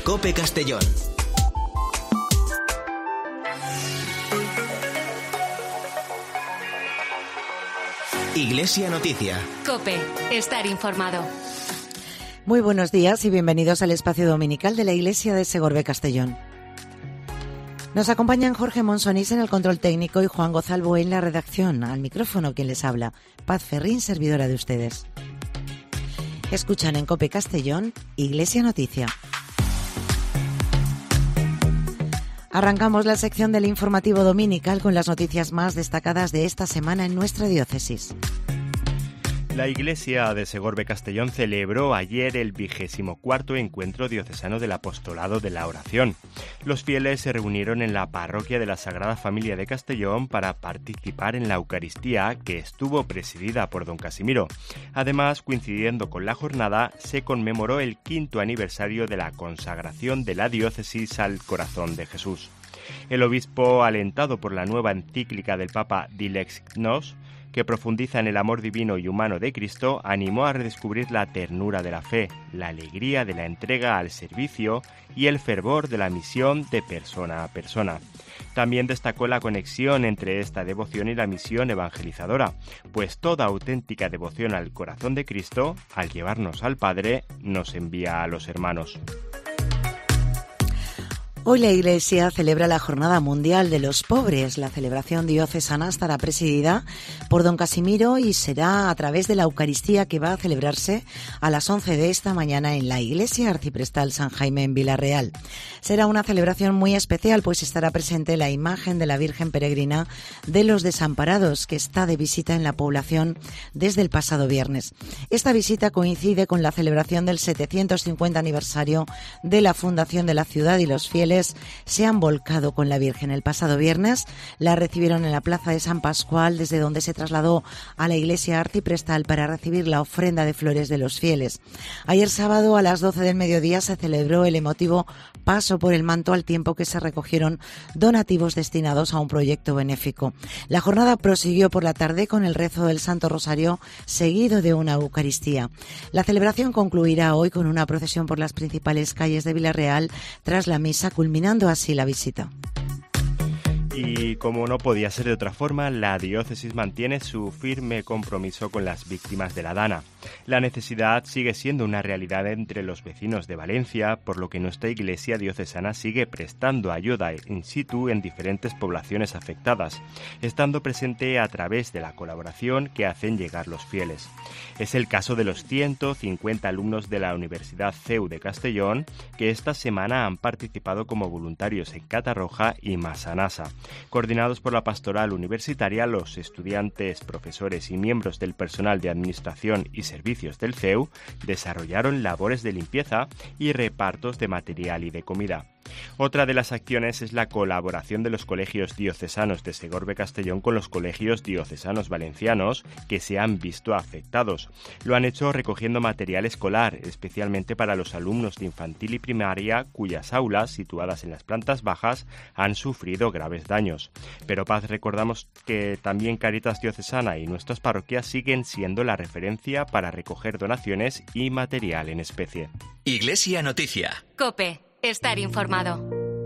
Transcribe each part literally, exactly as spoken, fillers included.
COPE Castellón. Iglesia Noticia. COPE, estar informado. Muy buenos días y bienvenidos al espacio dominical de la Iglesia de Segorbe Castellón. Nos acompañan Jorge Monsonís en el control técnico y Juan Gozalvo en la redacción. Al micrófono quien les habla, Paz Ferrín, servidora de ustedes. Escuchan en COPE Castellón, Iglesia Noticia. Arrancamos la sección del informativo dominical con las noticias más destacadas de esta semana en nuestra diócesis. La Iglesia de Segorbe Castellón celebró ayer el vigésimo cuarto encuentro diocesano del apostolado de la oración. Los fieles se reunieron en la parroquia de la Sagrada Familia de Castellón para participar en la Eucaristía, que estuvo presidida por don Casimiro. Además, coincidiendo con la jornada, se conmemoró el quinto aniversario de la consagración de la diócesis al corazón de Jesús. El obispo, alentado por la nueva encíclica del Papa Dilex Nos, que profundiza en el amor divino y humano de Cristo, animó a redescubrir la ternura de la fe, la alegría de la entrega al servicio y el fervor de la misión de persona a persona. También destacó la conexión entre esta devoción y la misión evangelizadora, pues toda auténtica devoción al corazón de Cristo, al llevarnos al Padre, nos envía a los hermanos. Hoy la Iglesia celebra la Jornada Mundial de los Pobres. La celebración diocesana estará presidida por don Casimiro y será a través de la Eucaristía, que va a celebrarse a las once de esta mañana en la Iglesia Arciprestal San Jaime en Villarreal. Será una celebración muy especial, pues estará presente la imagen de la Virgen Peregrina de los Desamparados, que está de visita en la población desde el pasado viernes. Esta visita coincide con la celebración del setecientos cincuenta aniversario de la fundación de la ciudad, y los fieles se han volcado con la Virgen. El pasado viernes la recibieron en la plaza de San Pascual, desde donde se trasladó a la iglesia arciprestal para recibir la ofrenda de flores de los fieles. Ayer sábado a las doce del mediodía se celebró el emotivo paso por el manto, al tiempo que se recogieron donativos destinados a un proyecto benéfico. La jornada prosiguió por la tarde con el rezo del Santo Rosario, seguido de una Eucaristía. La celebración concluirá hoy con una procesión por las principales calles de Villarreal tras la misa, culminando así la visita. Y como no podía ser de otra forma, la diócesis mantiene su firme compromiso con las víctimas de la Dana. La necesidad sigue siendo una realidad entre los vecinos de Valencia, por lo que nuestra Iglesia diocesana sigue prestando ayuda in situ en diferentes poblaciones afectadas, estando presente a través de la colaboración que hacen llegar los fieles. Es el caso de los ciento cincuenta alumnos de la Universidad C E U de Castellón, que esta semana han participado como voluntarios en Catarroja y Massanassa. Coordinados por la pastoral universitaria, los estudiantes, profesores y miembros del personal de administración y servicios del C E U desarrollaron labores de limpieza y repartos de material y de comida. Otra de las acciones es la colaboración de los colegios diocesanos de Segorbe Castellón con los colegios diocesanos valencianos que se han visto afectados. Lo han hecho recogiendo material escolar, especialmente para los alumnos de infantil y primaria, cuyas aulas, situadas en las plantas bajas, han sufrido graves daños. Pero Paz, recordamos que también Cáritas Diocesana y nuestras parroquias siguen siendo la referencia para recoger donaciones y material en especie. Iglesia Noticia. COPE, estar informado.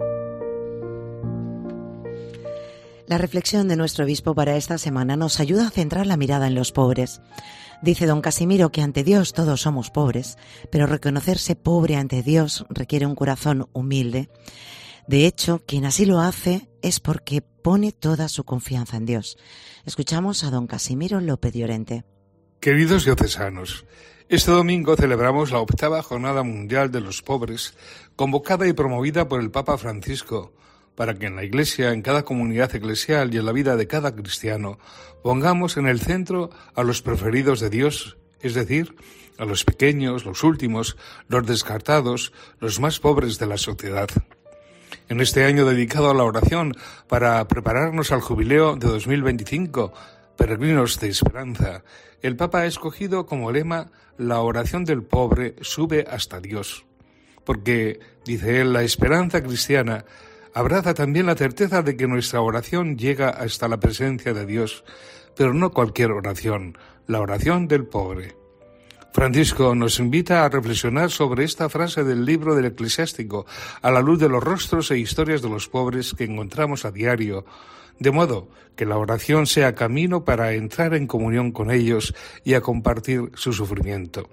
La reflexión de nuestro obispo para esta semana nos ayuda a centrar la mirada en los pobres. Dice don Casimiro que ante Dios todos somos pobres, pero reconocerse pobre ante Dios requiere un corazón humilde. De hecho, quien así lo hace es porque pone toda su confianza en Dios. Escuchamos a don Casimiro López Llorente. Queridos diocesanos, este domingo celebramos la octava Jornada Mundial de los Pobres, convocada y promovida por el Papa Francisco, para que en la Iglesia, en cada comunidad eclesial y en la vida de cada cristiano, pongamos en el centro a los preferidos de Dios, es decir, a los pequeños, los últimos, los descartados, los más pobres de la sociedad. En este año dedicado a la oración para prepararnos al jubileo de dos mil veinticinco, Peregrinos de Esperanza, el Papa ha escogido como lema la oración del pobre sube hasta Dios. Porque, dice él, la esperanza cristiana abraza también la certeza de que nuestra oración llega hasta la presencia de Dios, pero no cualquier oración, la oración del pobre. Francisco nos invita a reflexionar sobre esta frase del libro del Eclesiástico, a la luz de los rostros e historias de los pobres que encontramos a diario, de modo que la oración sea camino para entrar en comunión con ellos y a compartir su sufrimiento.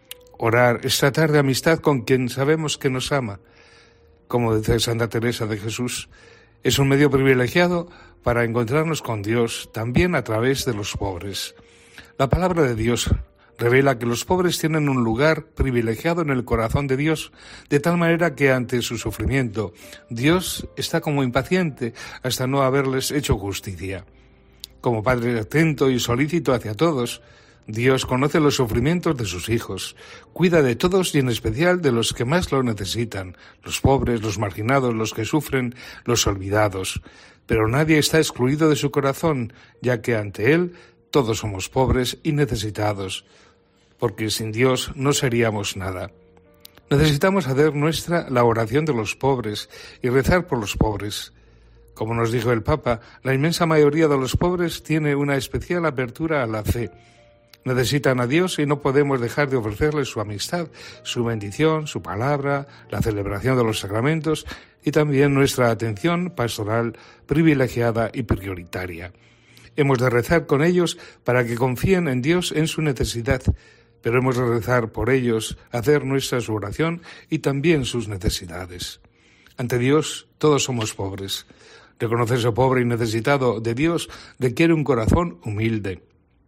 Orar es tratar de amistad con quien sabemos que nos ama. Como dice Santa Teresa de Jesús, es un medio privilegiado para encontrarnos con Dios, también a través de los pobres. La palabra de Dios revela que los pobres tienen un lugar privilegiado en el corazón de Dios, de tal manera que ante su sufrimiento, Dios está como impaciente hasta no haberles hecho justicia. Como Padre atento y solícito hacia todos, Dios conoce los sufrimientos de sus hijos, cuida de todos y en especial de los que más lo necesitan, los pobres, los marginados, los que sufren, los olvidados. Pero nadie está excluido de su corazón, ya que ante Él todos somos pobres y necesitados, porque sin Dios no seríamos nada. Necesitamos hacer nuestra la oración de los pobres y rezar por los pobres. Como nos dijo el Papa, la inmensa mayoría de los pobres tiene una especial apertura a la fe. Necesitan a Dios y no podemos dejar de ofrecerles su amistad, su bendición, su palabra, la celebración de los sacramentos y también nuestra atención pastoral privilegiada y prioritaria. Hemos de rezar con ellos para que confíen en Dios en su necesidad, pero hemos de rezar por ellos, hacer nuestra su oración y también sus necesidades. Ante Dios todos somos pobres. Reconocerse pobre y necesitado de Dios requiere un corazón humilde.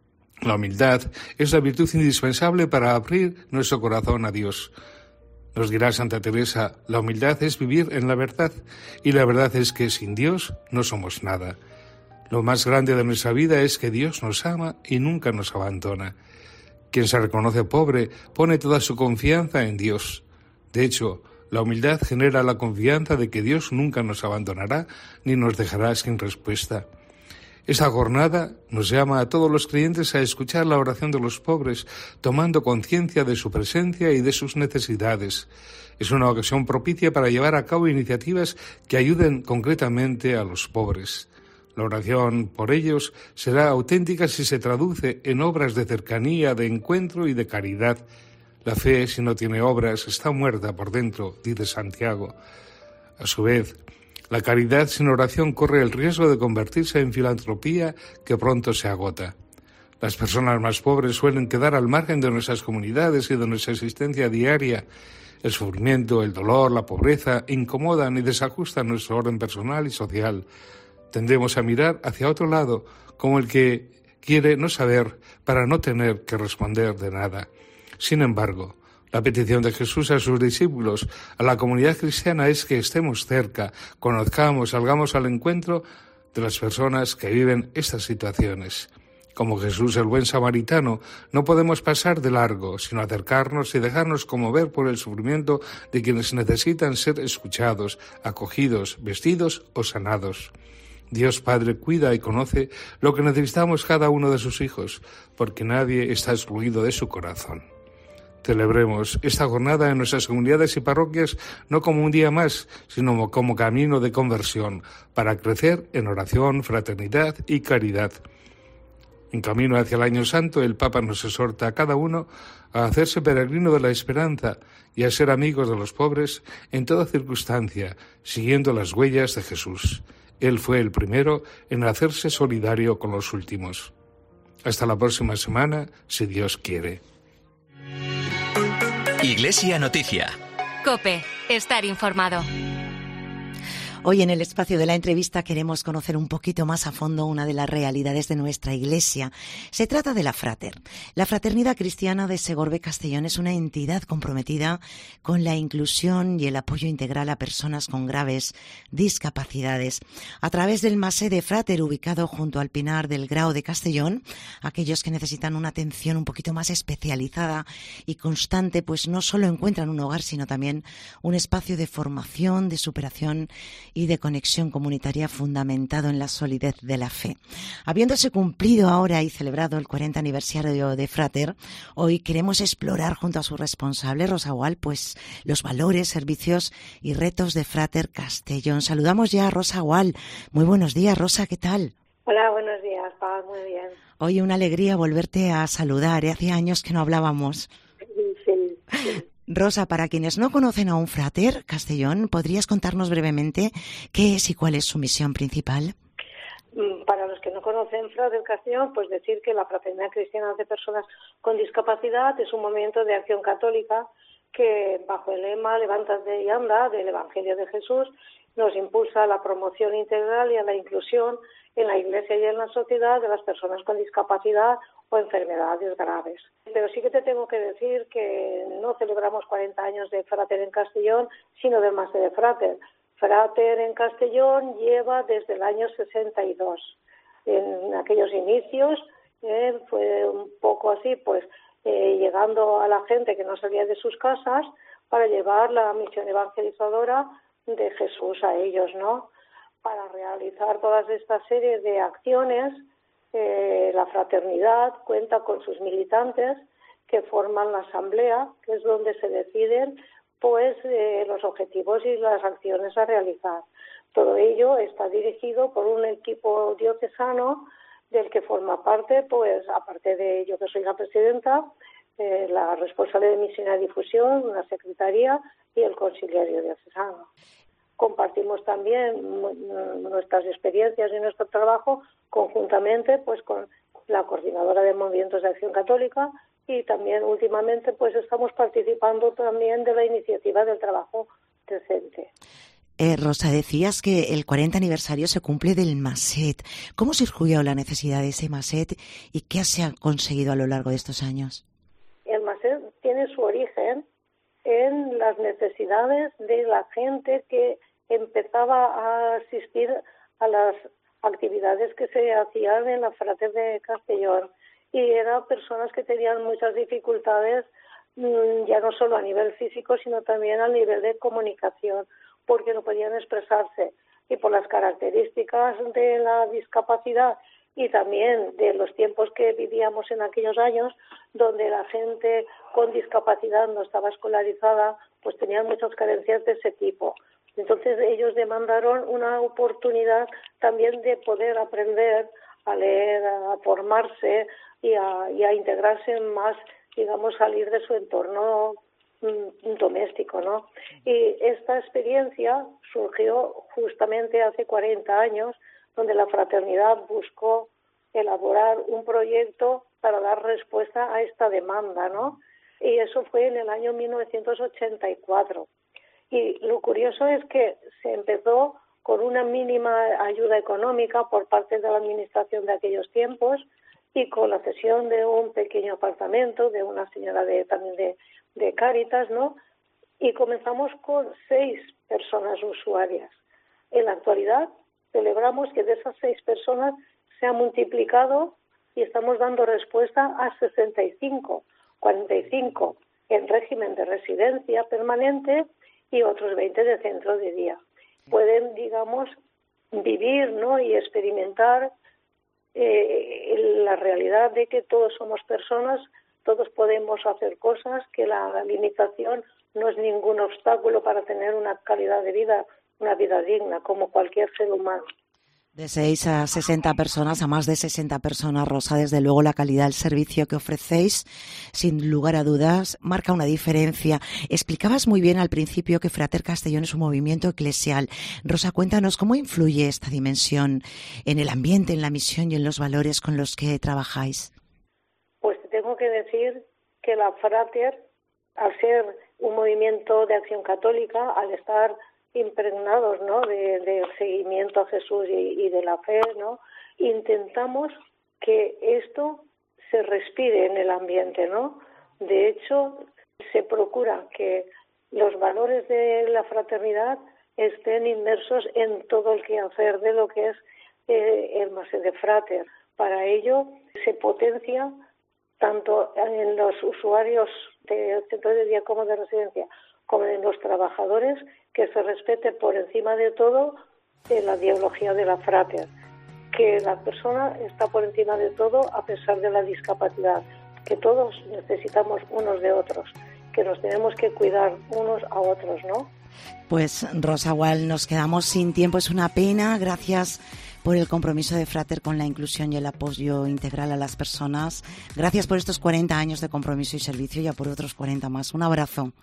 La humildad es la virtud indispensable para abrir nuestro corazón a Dios. Nos dirá Santa Teresa, la humildad es vivir en la verdad, y la verdad es que sin Dios no somos nada. Lo más grande de nuestra vida es que Dios nos ama y nunca nos abandona. Quien se reconoce pobre pone toda su confianza en Dios. De hecho, la humildad genera la confianza de que Dios nunca nos abandonará ni nos dejará sin respuesta. Esta jornada nos llama a todos los creyentes a escuchar la oración de los pobres, tomando conciencia de su presencia y de sus necesidades. Es una ocasión propicia para llevar a cabo iniciativas que ayuden concretamente a los pobres. La oración por ellos será auténtica si se traduce en obras de cercanía, de encuentro y de caridad. La fe, si no tiene obras, está muerta por dentro, dice Santiago. A su vez, la caridad sin oración corre el riesgo de convertirse en filantropía que pronto se agota. Las personas más pobres suelen quedar al margen de nuestras comunidades y de nuestra existencia diaria. El sufrimiento, el dolor, la pobreza incomodan y desajustan nuestro orden personal y social. Tendemos a mirar hacia otro lado, como el que quiere no saber para no tener que responder de nada. Sin embargo, la petición de Jesús a sus discípulos, a la comunidad cristiana, es que estemos cerca, conozcamos, salgamos al encuentro de las personas que viven estas situaciones. Como Jesús, el buen samaritano, no podemos pasar de largo, sino acercarnos y dejarnos conmover por el sufrimiento de quienes necesitan ser escuchados, acogidos, vestidos o sanados. Dios Padre cuida y conoce lo que necesitamos cada uno de sus hijos, porque nadie está excluido de su corazón. Celebremos esta jornada en nuestras comunidades y parroquias no como un día más, sino como camino de conversión, para crecer en oración, fraternidad y caridad. En camino hacia el Año Santo, el Papa nos exhorta a cada uno a hacerse peregrino de la esperanza y a ser amigos de los pobres en toda circunstancia, siguiendo las huellas de Jesús. Él fue el primero en hacerse solidario con los últimos. Hasta la próxima semana, si Dios quiere. Iglesia Noticia. COPE. Estar informado. Hoy en el espacio de la entrevista queremos conocer un poquito más a fondo una de las realidades de nuestra Iglesia. Se trata de la Frater. La Fraternidad Cristiana de Segorbe Castellón es una entidad comprometida con la inclusión y el apoyo integral a personas con graves discapacidades. A través del Masé de Frater, ubicado junto al Pinar del Grao de Castellón, aquellos que necesitan una atención un poquito más especializada y constante, pues no solo encuentran un hogar, sino también un espacio de formación, de superación y de conexión comunitaria fundamentado en la solidez de la fe. Habiéndose cumplido ahora y celebrado el cuarenta aniversario de Frater, hoy queremos explorar junto a su responsable, Rosa Gual, pues los valores, servicios y retos de Frater Castellón. Saludamos ya a Rosa Gual. Muy buenos días, Rosa, ¿qué tal? Hola, buenos días. Paz, muy bien. Oye, una alegría volverte a saludar, ¿eh? Hacía años que no hablábamos. Sí, sí. Rosa, para quienes no conocen a un frater Castellón, ¿podrías contarnos brevemente qué es y cuál es su misión principal? Para los que no conocen Frater Castellón, pues decir que la Fraternidad Cristiana de Personas con Discapacidad es un movimiento de acción católica que, bajo el lema Levántate y anda, del Evangelio de Jesús, nos impulsa a la promoción integral y a la inclusión en la Iglesia y en la sociedad de las personas con discapacidad o enfermedades graves. Pero sí que te tengo que decir que no celebramos cuarenta años de Frater en Castellón, sino del Máster de Frater. Frater en Castellón lleva desde el año sesenta y dos. En aquellos inicios eh, fue un poco así, pues eh, llegando a la gente que no salía de sus casas para llevar la misión evangelizadora de Jesús a ellos, ¿no? Para realizar todas estas series de acciones, eh, la fraternidad cuenta con sus militantes que forman la asamblea, que es donde se deciden pues eh, los objetivos y las acciones a realizar. Todo ello está dirigido por un equipo diocesano del que forma parte, pues aparte de yo que soy la presidenta, eh, la responsable de misión y difusión, una secretaría y el conciliario diocesano. Compartimos también nuestras experiencias y nuestro trabajo conjuntamente pues con la coordinadora de movimientos de acción católica y también últimamente pues estamos participando también de la iniciativa del trabajo decente. Eh, Rosa, decías que el cuarenta aniversario se cumple del MASET. ¿Cómo surgió la necesidad de ese MASET y qué se ha conseguido a lo largo de estos años? El MASET tiene su origen en las necesidades de la gente que empezaba a asistir a las actividades que se hacían en la Frater de Castellón. Y eran personas que tenían muchas dificultades, ya no solo a nivel físico, sino también a nivel de comunicación, porque no podían expresarse. Y por las características de la discapacidad y también de los tiempos que vivíamos en aquellos años, donde la gente con discapacidad no estaba escolarizada, pues tenían muchas carencias de ese tipo. Entonces ellos demandaron una oportunidad también de poder aprender a leer, a formarse y a, y a integrarse más, digamos, salir de su entorno mm, doméstico, ¿no? Y esta experiencia surgió justamente hace cuarenta años, donde la fraternidad buscó elaborar un proyecto para dar respuesta a esta demanda, ¿no? Y eso fue en el año mil novecientos ochenta y cuatro. Y lo curioso es que se empezó con una mínima ayuda económica por parte de la administración de aquellos tiempos y con la cesión de un pequeño apartamento de una señora de también de, de Cáritas, ¿no? Y comenzamos con seis personas usuarias. En la actualidad celebramos que de esas seis personas se ha multiplicado y estamos dando respuesta a sesenta y cinco, cuarenta y cinco en régimen de residencia permanente y otros veinte de centro de día. Pueden, digamos, vivir, ¿no? y experimentar eh, la realidad de que todos somos personas, todos podemos hacer cosas, que la limitación no es ningún obstáculo para tener una calidad de vida, una vida digna, como cualquier ser humano. De seis a sesenta personas, a más de sesenta personas, Rosa, desde luego la calidad del servicio que ofrecéis, sin lugar a dudas, marca una diferencia. Explicabas muy bien al principio que Frater Castellón es un movimiento eclesial. Rosa, cuéntanos cómo influye esta dimensión en el ambiente, en la misión y en los valores con los que trabajáis. Pues te tengo que decir que la Frater, al ser un movimiento de acción católica, al estar impregnados, ¿no? de, de seguimiento a Jesús y, y de la fe, ¿no? Intentamos que esto se respire en el ambiente, ¿no? De hecho, se procura que los valores de la fraternidad estén inmersos en todo el quehacer de lo que es eh, el Máster de Frater. Para ello se potencia tanto en los usuarios de centro de día como de residencia, como en los trabajadores, que se respete por encima de todo eh, la ideología de la Frater, que la persona está por encima de todo a pesar de la discapacidad, que todos necesitamos unos de otros, que nos tenemos que cuidar unos a otros, ¿no? Pues Rosa Gual, nos quedamos sin tiempo, es una pena. Gracias por el compromiso de Frater con la inclusión y el apoyo integral a las personas. Gracias por estos cuarenta años de compromiso y servicio y a por otros cuarenta más. Un abrazo.